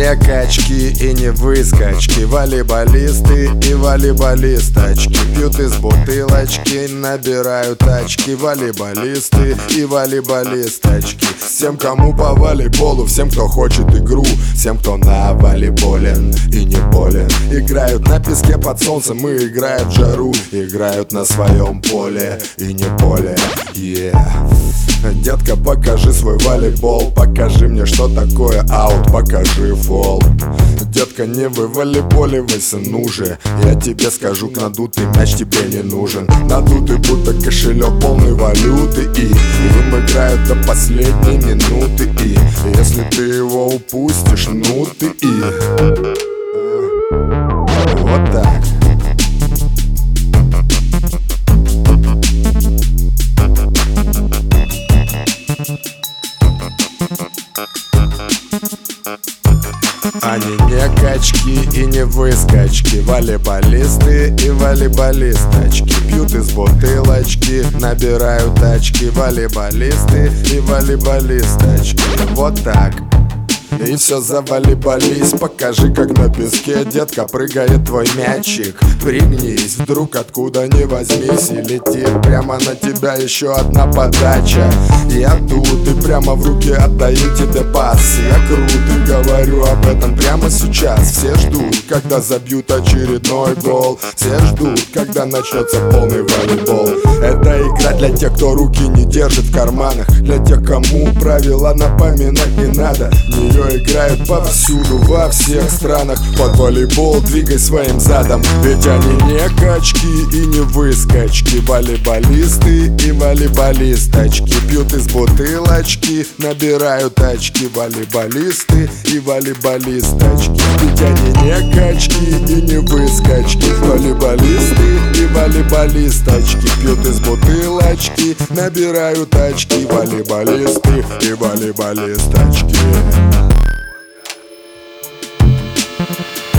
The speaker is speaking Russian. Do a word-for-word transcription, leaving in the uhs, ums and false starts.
не качки и не выскочки, волейболисты и волейболисточки пьют из бутылочки, набирают очки. Волейболисты и волейболисточки. Всем, кому по волейболу, всем, кто хочет игру, всем, кто на волейболен и не болен. Играют на песке под солнцем и играют в жару, играют на своем поле и не поле. Yeah. Детка, покажи свой волейбол, покажи мне, что такое аут, покажи фол. Детка, не выволейболивайся, ну же, я тебе скажу, надутый мяч тебе не нужен. Надутый будто кошелек полный валюты, и им играют до последней минуты. И если ты его упустишь, ну ты и вот так. Они не качки и не выскочки, волейболисты и волейболисточки пьют из бутылочки, набирают очки. Волейболисты и волейболисточки. Вот так. И все, заволейболись, покажи, как на песке, детка, прыгает твой мячик. Пригнись, вдруг откуда ни возьмись, и летит прямо на тебя еще одна подача. Я тут и прямо в руки отдаю тебе пас. Я крут и говорю об этом прямо сейчас. Все ждут, когда забьют очередной гол. Все ждут, когда начнется полный волейбол. Это игра для тех, кто руки не держит в карманах, для тех, кому правила напоминать не надо. В нее играют повсюду, во всех странах. Под волейбол двигай своим задом, ведь они не качки и не выскочки. Волейболисты и волейболисточки пьют из бутылочки, набирают очки. Волейболисты и волейболисточки, ведь они не качки и не выскочки. Волейболисты и волейболисточки пьют из бутылочки, набирают очки. Волейболисты и волейболисточки.